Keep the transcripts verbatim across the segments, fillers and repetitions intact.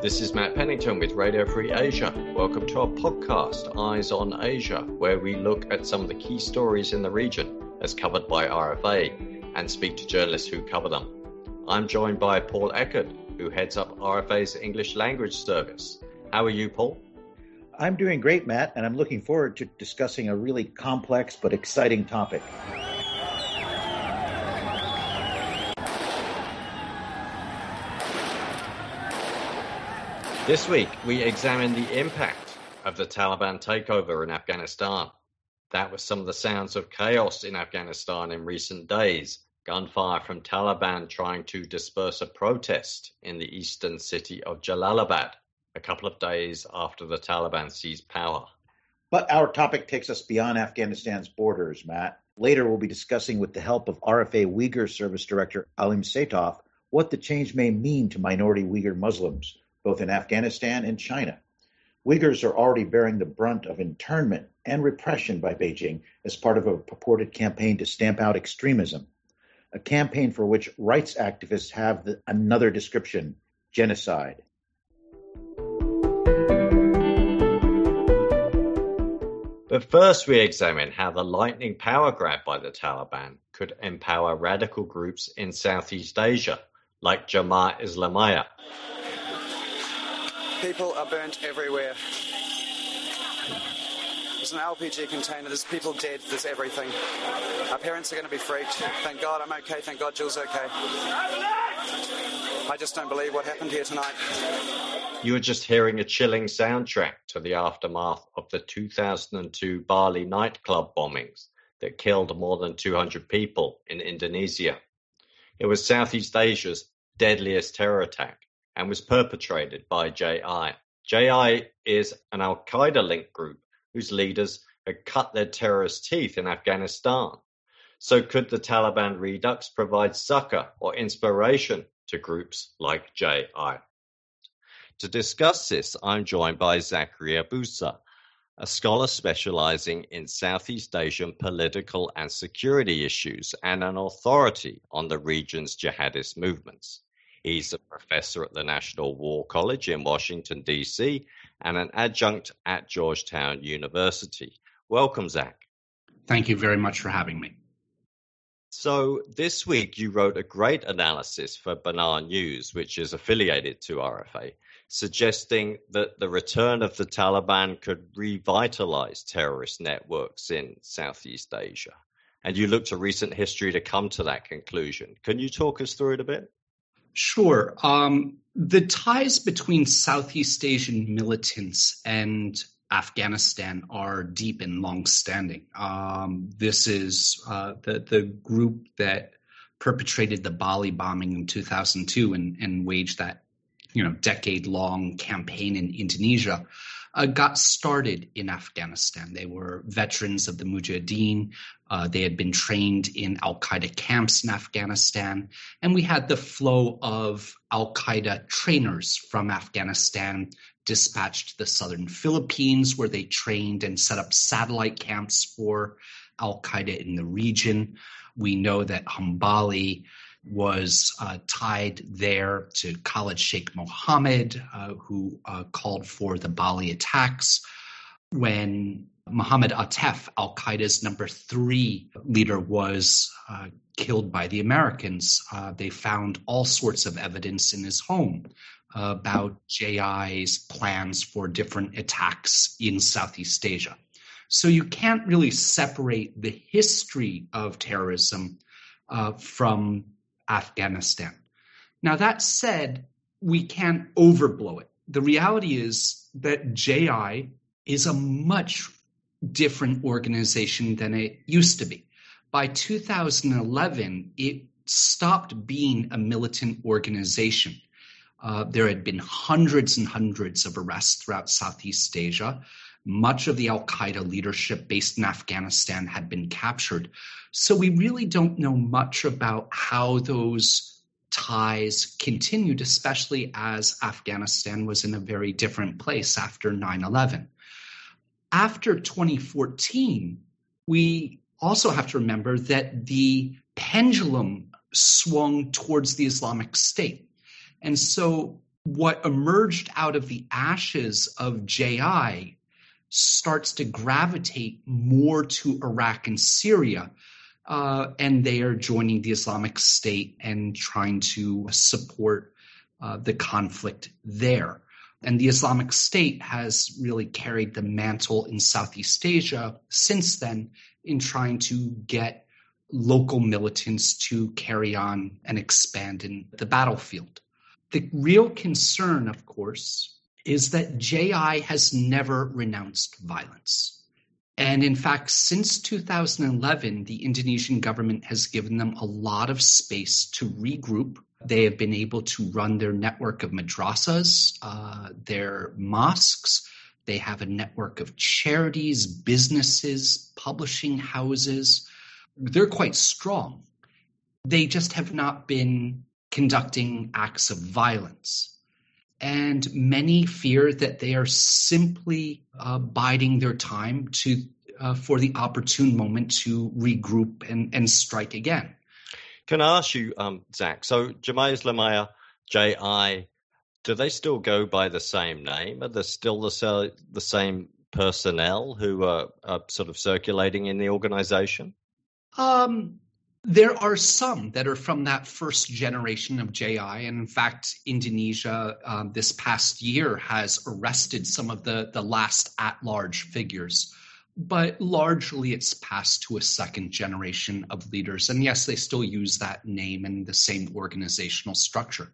This is Matt Pennington with Radio Free Asia. Welcome to our podcast, Eyes on Asia, where we look at some of the key stories in the region as covered by R F A and speak to journalists who cover them. I'm joined by Paul Eckert, who heads up R F A's English language service. How are you, Paul? I'm doing great, Matt, and I'm looking forward to discussing a really complex but exciting topic. This week, we examine the impact of the Taliban takeover in Afghanistan. That was some of the sounds of chaos in Afghanistan in recent days. Gunfire from Taliban trying to disperse a protest in the eastern city of Jalalabad, a couple of days after the Taliban seized power. But our topic takes us beyond Afghanistan's borders, Matt. Later, we'll be discussing with the help of R F A Uyghur Service Director Alim Saitov what the change may mean to minority Uyghur Muslims, both in Afghanistan and China. Uyghurs are already bearing the brunt of internment and repression by Beijing as part of a purported campaign to stamp out extremism, a campaign for which rights activists have the, another description, genocide. But first we examine how the lightning power grab by the Taliban could empower radical groups in Southeast Asia, like Jamaat Islamiyah. People are burnt everywhere. There's an L P G container, there's people dead, there's everything. Our parents are going to be freaked. Thank God I'm okay, thank God Jill's okay. I just don't believe what happened here tonight. You were just hearing a chilling soundtrack to the aftermath of the two thousand two Bali nightclub bombings that killed more than two hundred people in Indonesia. It was Southeast Asia's deadliest terror attack and was perpetrated by J I. J I is an Al-Qaeda-linked group whose leaders had cut their terrorist teeth in Afghanistan. So could the Taliban redux provide succor or inspiration to groups like J I? To discuss this, I'm joined by Zachary Abusa, a scholar specializing in Southeast Asian political and security issues and an authority on the region's jihadist movements. He's a professor at the National War College in Washington, D C, and an adjunct at Georgetown University. Welcome, Zach. Thank you very much for having me. So this week you wrote a great analysis for Benar News, which is affiliated to R F A, suggesting that the return of the Taliban could revitalize terrorist networks in Southeast Asia. And you looked at recent history to come to that conclusion. Can you talk us through it a bit? Sure. Um, the ties between Southeast Asian militants and Afghanistan are deep and long-standing. Um, this is uh, the, the group that perpetrated the Bali bombing in two thousand two and, and waged that, you know, decade-long campaign in Indonesia, uh, got started in Afghanistan. They were veterans of the Mujahideen. Uh, they had been trained in Al-Qaeda camps in Afghanistan. And we had the flow of Al-Qaeda trainers from Afghanistan dispatched to the southern Philippines, where they trained and set up satellite camps for Al-Qaeda in the region. We know that Hambali was uh, tied there to Khalid Sheikh Mohammed, uh, who uh, called for the Bali attacks. When Mohammed Atef, Al-Qaeda's number three leader, was uh, killed by the Americans, uh, they found all sorts of evidence in his home uh, about J I's plans for different attacks in Southeast Asia. So you can't really separate the history of terrorism uh, from Afghanistan. Now, that said, we can't overblow it. The reality is that J I is a much different organization than it used to be. By two thousand eleven, it stopped being a militant organization. Uh, there had been hundreds and hundreds of arrests throughout Southeast Asia. Much of the Al-Qaeda leadership based in Afghanistan had been captured. So we really don't know much about how those ties continued, especially as Afghanistan was in a very different place after nine eleven. After twenty fourteen, we also have to remember that the pendulum swung towards the Islamic State. And so what emerged out of the ashes of J I starts to gravitate more to Iraq and Syria, uh, and they are joining the Islamic State and trying to support uh, the conflict there. And the Islamic State has really carried the mantle in Southeast Asia since then in trying to get local militants to carry on and expand in the battlefield. The real concern, of course, is that J I has never renounced violence. And in fact, since two thousand eleven, the Indonesian government has given them a lot of space to regroup. They have been able to run their network of madrasas, uh, their mosques. They have a network of charities, businesses, publishing houses. They're quite strong. They just have not been conducting acts of violence. And many fear that they are simply uh, biding their time to uh, for the opportune moment to regroup and, and strike again. Can I ask you, um, Zach, so Jemaah Islamiyah, J I, do they still go by the same name? Are there still the, the same personnel who are, are sort of circulating in the organization? Um, there are some that are from that first generation of J I. And in fact, Indonesia um, this past year has arrested some of the, the last at-large figures. But largely it's passed to a second generation of leaders. And yes, they still use that name and the same organizational structure.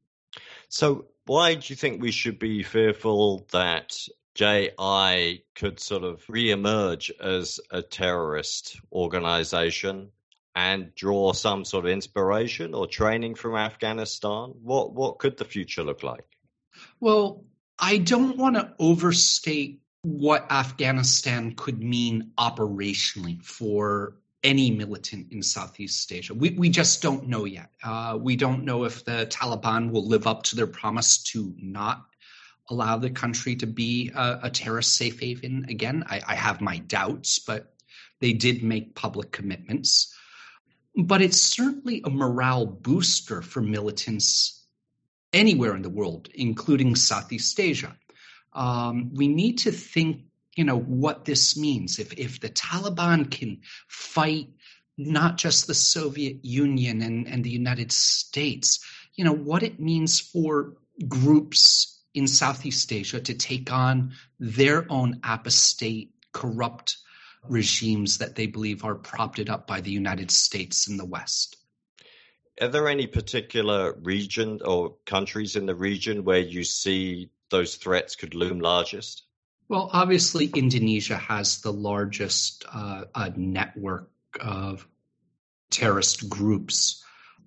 So why do you think we should be fearful that J I could sort of reemerge as a terrorist organization and draw some sort of inspiration or training from Afghanistan? What what could the future look like? Well, I don't want to overstate what Afghanistan could mean operationally for any militant in Southeast Asia. We we just don't know yet. Uh, we don't know if the Taliban will live up to their promise to not allow the country to be a, a terrorist safe haven again. I, I have my doubts, but they did make public commitments. But it's certainly a morale booster for militants anywhere in the world, including Southeast Asia. Um, we need to think, you know, what this means. If if the Taliban can fight not just the Soviet Union and, and the United States, you know, what it means for groups in Southeast Asia to take on their own apostate, corrupt regimes that they believe are propped up by the United States and the West. Are there any particular region or countries in the region where you see those threats could loom largest? Well, obviously, Indonesia has the largest uh, uh, network of terrorist groups.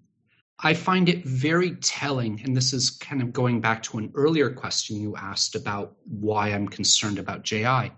I find it very telling, and this is kind of going back to an earlier question you asked about why I'm concerned about J I.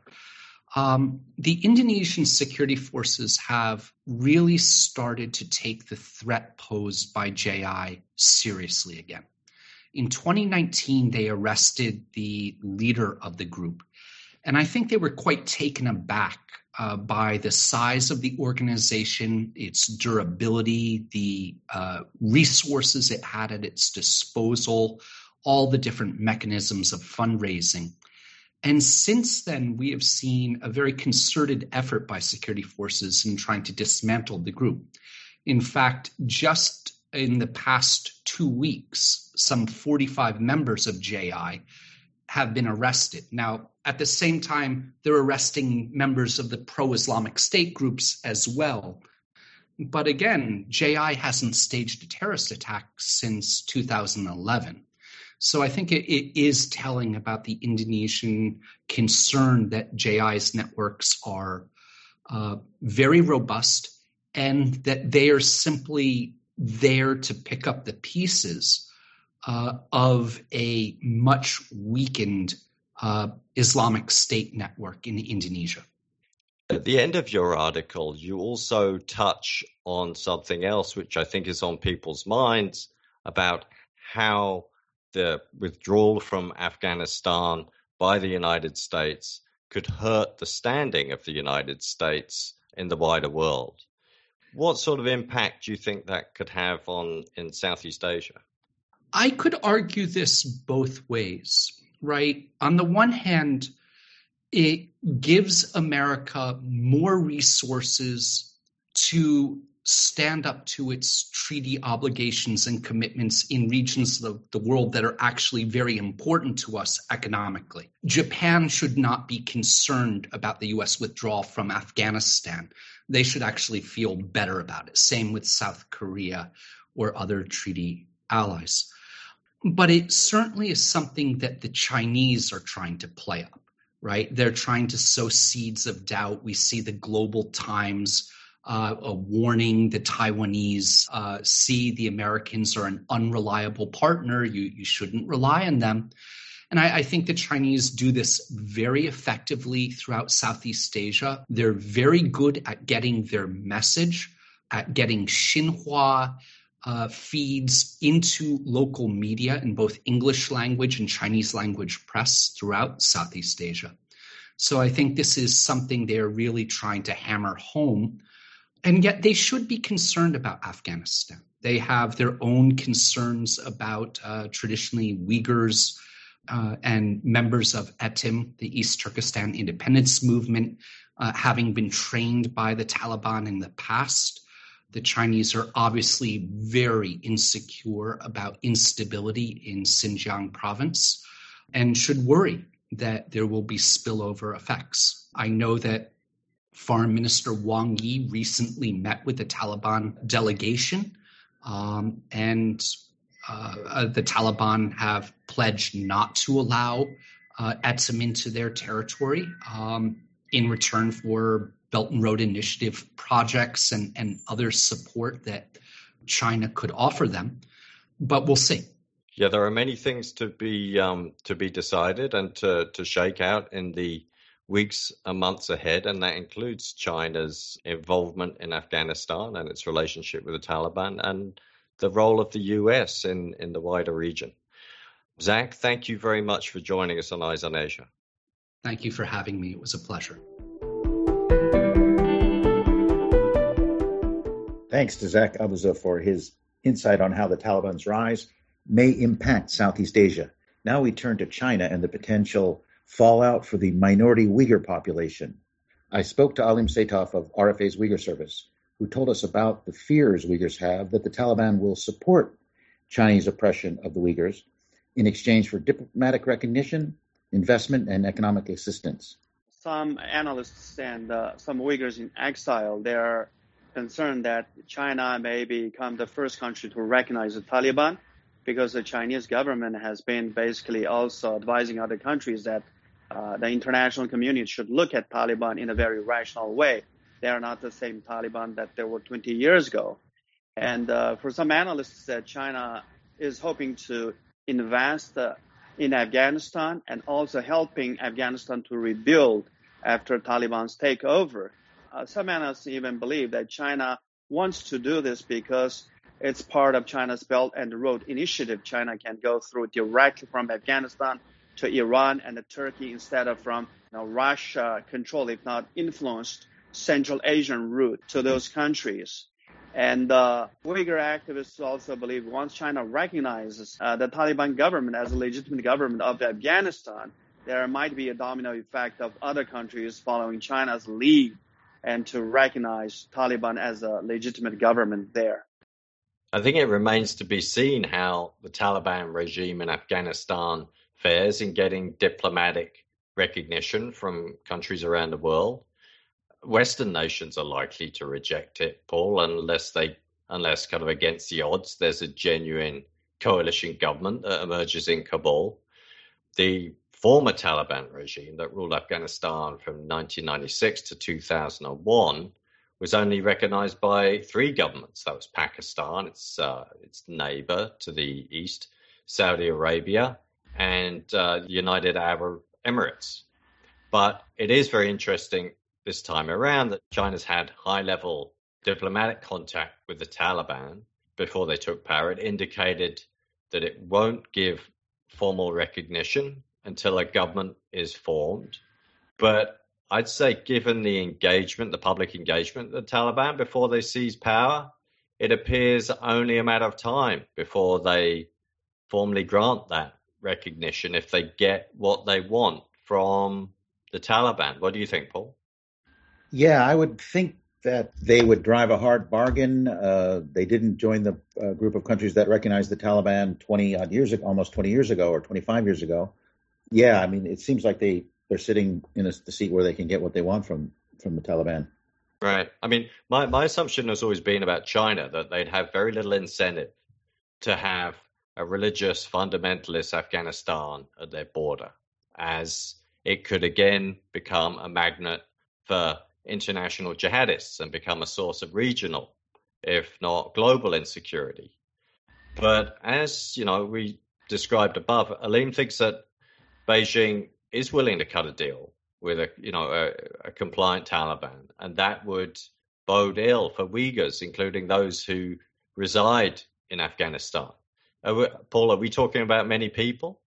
Um, the Indonesian security forces have really started to take the threat posed by J I seriously again. In twenty nineteen, they arrested the leader of the group, and I think they were quite taken aback uh, by the size of the organization, its durability, the uh, resources it had at its disposal, all the different mechanisms of fundraising. And since then, we have seen a very concerted effort by security forces in trying to dismantle the group. In fact, just in the past two weeks, some forty-five members of J I have been arrested. Now, at the same time, they're arresting members of the pro-Islamic State groups as well. But again, J I hasn't staged a terrorist attack since two thousand eleven. So I think it, it is telling about the Indonesian concern that J I's networks are uh, very robust and that they are simply there to pick up the pieces uh, of a much weakened uh, Islamic State network in Indonesia. At the end of your article, you also touch on something else, which I think is on people's minds, about how the withdrawal from Afghanistan by the United States could hurt the standing of the United States in the wider world. What sort of impact do you think that could have on in Southeast Asia? I could argue this both ways, right? On the one hand, it gives America more resources to stand up to its treaty obligations and commitments in regions of the world that are actually very important to us economically. Japan should not be concerned about the U S withdrawal from Afghanistan. They should actually feel better about it. Same with South Korea or other treaty allies. But it certainly is something that the Chinese are trying to play up, right? They're trying to sow seeds of doubt. We see the Global Times Uh, a warning the Taiwanese uh, see the Americans are an unreliable partner. You, you shouldn't rely on them. And I, I think the Chinese do this very effectively throughout Southeast Asia. They're very good at getting their message, at getting Xinhua uh, feeds into local media in both English language and Chinese language press throughout Southeast Asia. So I think this is something they're really trying to hammer home. And yet they should be concerned about Afghanistan. They have their own concerns about uh, traditionally Uyghurs uh, and members of E T I M, the East Turkestan Independence Movement, uh, having been trained by the Taliban in the past. The Chinese are obviously very insecure about instability in Xinjiang province and should worry that there will be spillover effects. I know that Foreign Minister Wang Yi recently met with the Taliban delegation, um, and uh, uh, the Taliban have pledged not to allow uh, E T I M into their territory um, in return for Belt and Road Initiative projects and, and other support that China could offer them. But we'll see. Yeah, there are many things to be um, to be decided and to, to shake out in the weeks and months ahead, and that includes China's involvement in Afghanistan and its relationship with the Taliban and the role of the U S in, in the wider region. Zach, thank you very much for joining us on Eyes on Asia. Thank you for having me. It was a pleasure. Thanks to Zach Abuza for his insight on how the Taliban's rise may impact Southeast Asia. Now we turn to China and the potential fallout for the minority Uyghur population. I spoke to Alim Saitov of R F A's Uyghur Service, who told us about the fears Uyghurs have that the Taliban will support Chinese oppression of the Uyghurs in exchange for diplomatic recognition, investment, and economic assistance. Some analysts and uh, some Uyghurs in exile, they are concerned that China may become the first country to recognize the Taliban, because the Chinese government has been basically also advising other countries that uh, the international community should look at Taliban in a very rational way. They are not the same Taliban that there were twenty years ago. And uh, for some analysts, that China is hoping to invest uh, in Afghanistan and also helping Afghanistan to rebuild after Taliban's takeover. Uh, some analysts even believe that China wants to do this because it's part of China's Belt and Road Initiative. China can go through directly from Afghanistan to Iran and Turkey instead of from you know, Russia-controlled, if not influenced, Central Asian route to those countries. And uh, Uyghur activists also believe once China recognizes uh, the Taliban government as a legitimate government of Afghanistan, there might be a domino effect of other countries following China's lead and to recognize Taliban as a legitimate government there. I think it remains to be seen how the Taliban regime in Afghanistan fares in getting diplomatic recognition from countries around the world. Western nations are likely to reject it, Paul, unless they, unless kind of against the odds, there's a genuine coalition government that emerges in Kabul. The former Taliban regime that ruled Afghanistan from nineteen ninety-six to two thousand one was only recognized by three governments. That was Pakistan, its uh, its neighbor to the east, Saudi Arabia, and uh, the United Arab Emirates. But it is very interesting this time around that China's had high-level diplomatic contact with the Taliban before they took power. It indicated that it won't give formal recognition until a government is formed. But I'd say given the engagement, the public engagement of the Taliban before they seize power, it appears only a matter of time before they formally grant that recognition if they get what they want from the Taliban. What do you think, Paul? Yeah, I would think that they would drive a hard bargain. Uh, they didn't join the uh, group of countries that recognized the Taliban twenty odd years ago, almost twenty years ago or twenty-five years ago. Yeah, I mean, it seems like they, they're sitting in a, the seat where they can get what they want from, from the Taliban. Right. I mean, my, my assumption has always been about China that they'd have very little incentive to have a religious fundamentalist Afghanistan at their border, as it could again become a magnet for international jihadists and become a source of regional, if not global, insecurity. But as you know, we described above, Aleem thinks that Beijing is willing to cut a deal with a you know a, a compliant Taliban, and that would bode ill for Uyghurs, including those who reside in Afghanistan. Are we, Paul, are we talking about many people?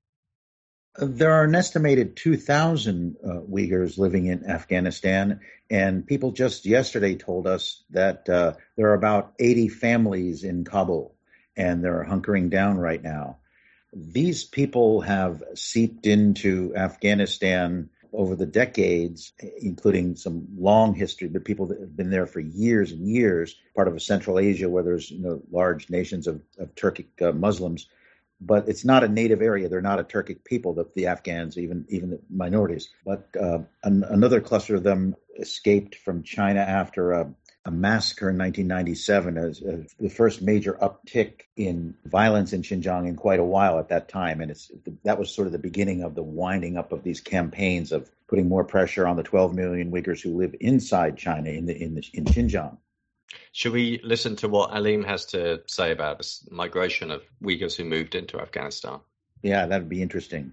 There are an estimated two thousand uh, Uyghurs living in Afghanistan, and people just yesterday told us that uh, there are about eighty families in Kabul, and they're hunkering down right now. These people have seeped into Afghanistan over the decades, including some long history, but people that have been there for years and years, part of a Central Asia where there's you know large nations of, of Turkic uh, Muslims. But it's not a native area. They're not a Turkic people, the, the Afghans, even even the minorities. But uh, an, another cluster of them escaped from China after a, a massacre in nineteen ninety-seven, as, as the first major uptick in violence in Xinjiang in quite a while at that time. And it's that was sort of the beginning of the winding up of these campaigns of putting more pressure on the twelve million Uyghurs who live inside China in the in the in Xinjiang. Should we listen to what Aleem has to say about this migration of Uyghurs who moved into Afghanistan? Yeah, that would be interesting.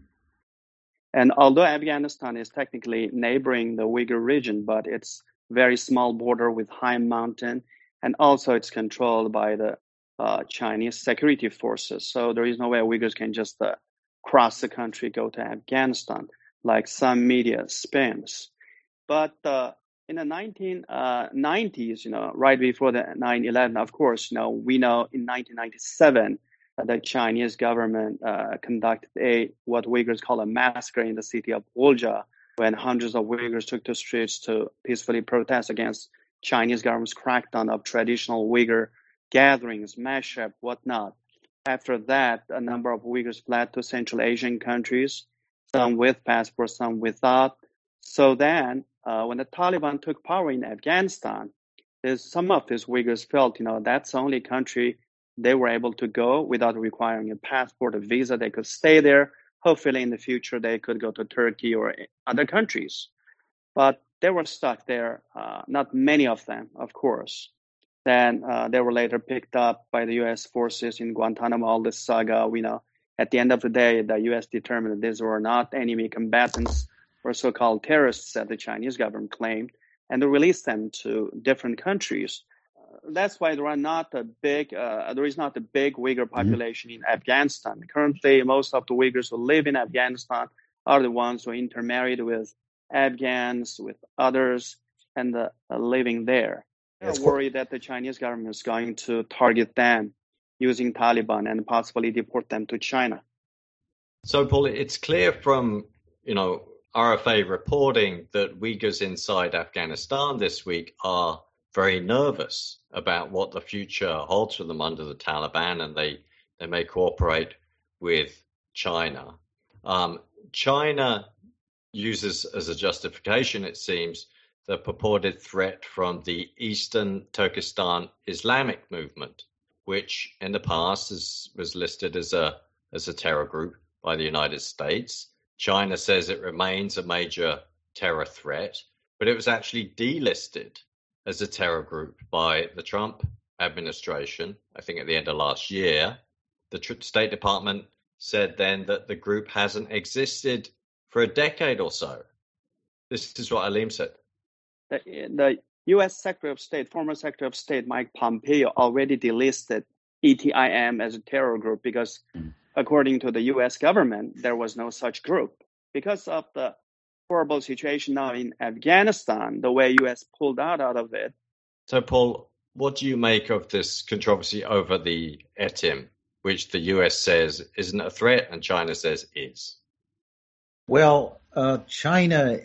And although Afghanistan is technically neighboring the Uyghur region, but it's very small border with high mountain, and also it's controlled by the uh, Chinese security forces. So there is no way Uyghurs can just uh, cross the country, go to Afghanistan, like some media spins. But uh, in the nineteen nineties, you know, right before the nine eleven, of course, you know, we know in nineteen ninety-seven, uh, the Chinese government uh, conducted a what Uyghurs call a massacre in the city of Ulja, when hundreds of Uyghurs took to streets to peacefully protest against Chinese government's crackdown of traditional Uyghur gatherings, mashup, whatnot. After that, a number of Uyghurs fled to Central Asian countries, some with passports, some without. So then, uh, when the Taliban took power in Afghanistan, some of these Uyghurs felt, you know, that's the only country they were able to go without requiring a passport, a visa. They could stay there. Hopefully, in the future, they could go to Turkey or other countries. But they were stuck there, uh, not many of them, of course. Then uh, they were later picked up by the U S forces in Guantanamo, all this saga. We know at the end of the day, the U S determined that these were not enemy combatants or so-called terrorists that the Chinese government claimed, and they released them to different countries. Uh, that's why there are not a big, uh, there is not a big Uyghur population mm-hmm. in Afghanistan. Currently, most of the Uyghurs who live in Afghanistan are the ones who intermarried with Afghans, with others, and uh, are living there. They're That's worried cool. that the Chinese government is going to target them using Taliban and possibly deport them to China. So, Paul, it's clear from, you know, R F A reporting that Uyghurs inside Afghanistan this week are very nervous about what the future holds for them under the Taliban, and they, they may cooperate with China. Um, China uses as a justification, it seems, the purported threat from the Eastern Turkestan Islamic movement, which in the past is, was listed as a as a terror group by the United States. China says it remains a major terror threat, but it was actually delisted as a terror group by the Trump administration, I think at the end of last year. The State Department said then that the group hasn't existed for a decade or so. This is what Aleem said. The, the U S Secretary of State, former Secretary of State Mike Pompeo already delisted E T I M as a terror group because mm. according to the U S government, there was no such group. Because of the horrible situation now in Afghanistan, the way U S pulled out, out of it. So, Paul, what do you make of this controversy over the E T I M which the U S says isn't a threat and China says is? Well, uh, China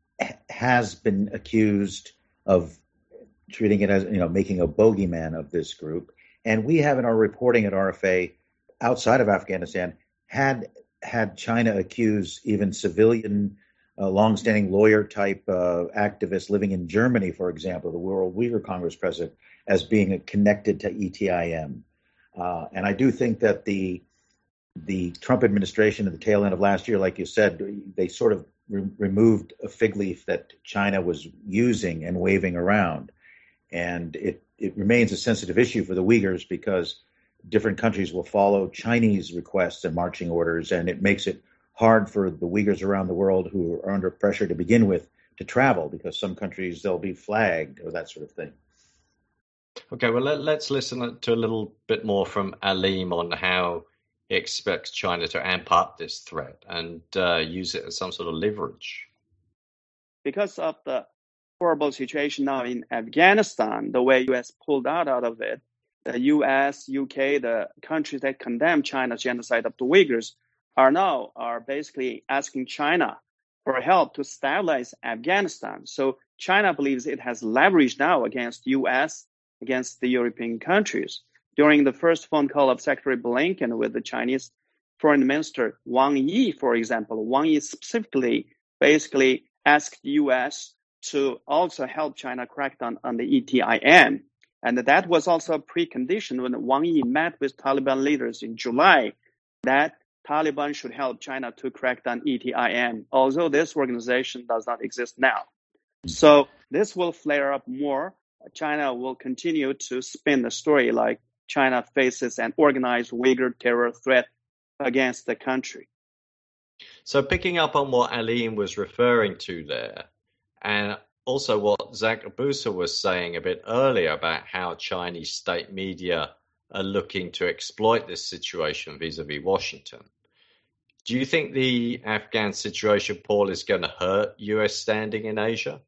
has been accused of treating it as, you know, making a bogeyman of this group. And we have in our reporting at R F A, outside of Afghanistan, had had China accuse even civilian, uh, longstanding lawyer-type uh, activists living in Germany, for example, the World Uyghur Congress president, as being connected to E T I M. Uh, and I do think that the the Trump administration at the tail end of last year, like you said, they sort of re- removed a fig leaf that China was using and waving around. And it, it remains a sensitive issue for the Uyghurs because different countries will follow Chinese requests and marching orders, and it makes it hard for the Uyghurs around the world who are under pressure to begin with to travel, because some countries they'll be flagged or that sort of thing. Okay, well, let, let's listen to a little bit more from Aleem on how he expects China to amp up this threat and uh, use it as some sort of leverage. Because of the horrible situation now in Afghanistan, the way U S pulled out, out of it, the U S, U K, the countries that condemn China's genocide of the Uyghurs are now are basically asking China for help to stabilize Afghanistan. So China believes it has leverage now against U S, against the European countries. During the first phone call of Secretary Blinken with the Chinese Foreign Minister Wang Yi, for example, Wang Yi specifically basically asked the U S to also help China crack down on the E T I M. And that was also a precondition when Wang Yi met with Taliban leaders in July, that Taliban should help China to crack down E T I M, although this organization does not exist now. So this will flare up more. China will continue to spin the story like China faces an organized Uyghur terror threat against the country. So picking up on what Aleem was referring to there, and also what Zach Abusa was saying a bit earlier about how Chinese state media are looking to exploit this situation vis-a-vis Washington. Do you think the Afghan situation, Paul, is going to hurt U S standing in Asia?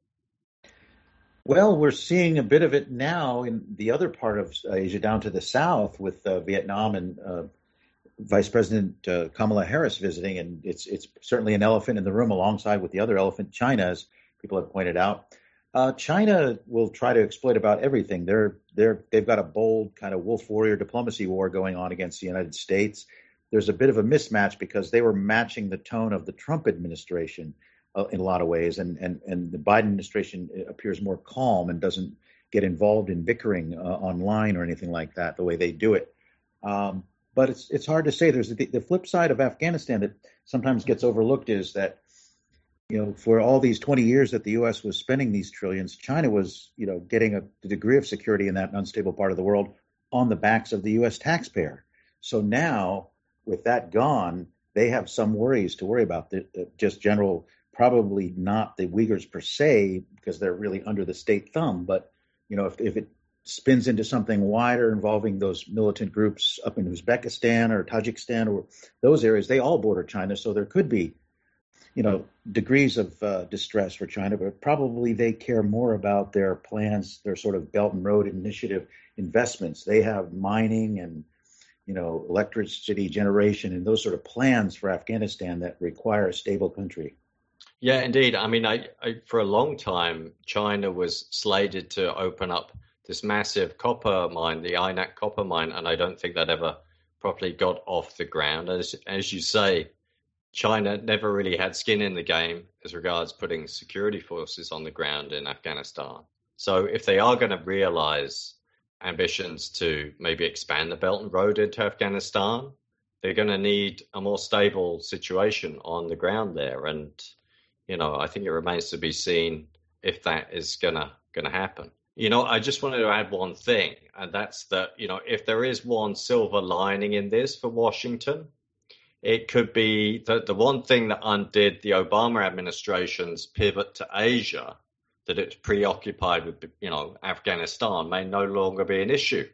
Well, we're seeing a bit of it now in the other part of Asia, down to the south, with uh, Vietnam and uh, Vice President uh, Kamala Harris visiting, and it's it's certainly an elephant in the room alongside with the other elephant, China, as people have pointed out. Uh, China will try to exploit about everything. They're they're they've got a bold kind of wolf warrior diplomacy war going on against the United States. There's a bit of a mismatch because they were matching the tone of the Trump administration uh, in a lot of ways, and and and the Biden administration appears more calm and doesn't get involved in bickering uh, online or anything like that the way they do it. Um, but it's it's hard to say. There's the, the flip side of Afghanistan that sometimes gets overlooked is that, you know, for all these twenty years that the U S was spending these trillions, China was, you know, getting a, a degree of security in that unstable part of the world on the backs of the U S taxpayer. So now, with that gone, they have some worries to worry about. The, the just general, probably not the Uyghurs per se, because they're really under the state thumb. But, you know, if, if it spins into something wider involving those militant groups up in Uzbekistan or Tajikistan or those areas, they all border China. So there could be, you know, degrees of uh, distress for China, but probably they care more about their plans, their sort of Belt and Road Initiative investments. They have mining and, you know, electricity generation and those sort of plans for Afghanistan that require a stable country. Yeah, indeed. I mean, I, I, for a long time, China was slated to open up this massive copper mine, the Ainak copper mine, and I don't think that ever properly got off the ground. As, as you say, China never really had skin in the game as regards putting security forces on the ground in Afghanistan. So if they are going to realize ambitions to maybe expand the Belt and Road into Afghanistan, they're going to need a more stable situation on the ground there. And, you know, I think it remains to be seen if that is going to going to happen. You know, I just wanted to add one thing, and that's that, you know, if there is one silver lining in this for Washington, it could be that the one thing that undid the Obama administration's pivot to Asia, that it's preoccupied with, you know, Afghanistan, may no longer be an issue.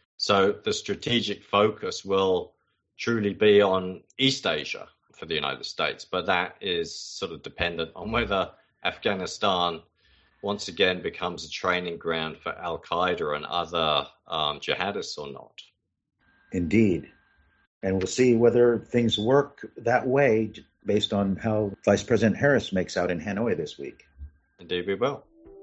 So the strategic focus will truly be on East Asia for the United States, but that is sort of dependent on whether Afghanistan once again becomes a training ground for Al-Qaeda and other um, jihadists or not. Indeed. And we'll see whether things work that way based on how Vice President Harris makes out in Hanoi this week. Indeed we will.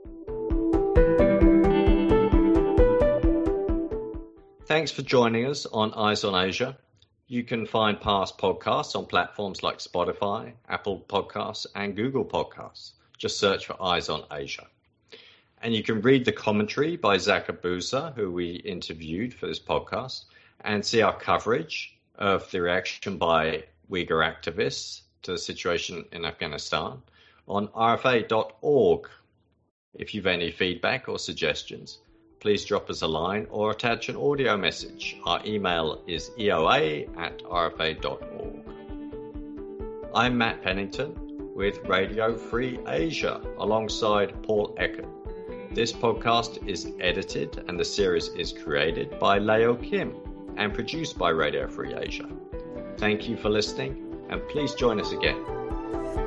Thanks for joining us on Eyes on Asia. You can find past podcasts on platforms like Spotify, Apple Podcasts, and Google Podcasts. Just search for Eyes on Asia. And you can read the commentary by Zach Abuza, who we interviewed for this podcast, and see our coverage of the reaction by Uyghur activists to the situation in Afghanistan on R F A dot org. If you've any feedback or suggestions, please drop us a line or attach an audio message. Our email is e o a at r f a dot org. I'm Matt Pennington with Radio Free Asia alongside Paul Eckert. This podcast is edited and the series is created by Leo Kim and produced by Radio Free Asia. Thank you for listening, and please join us again.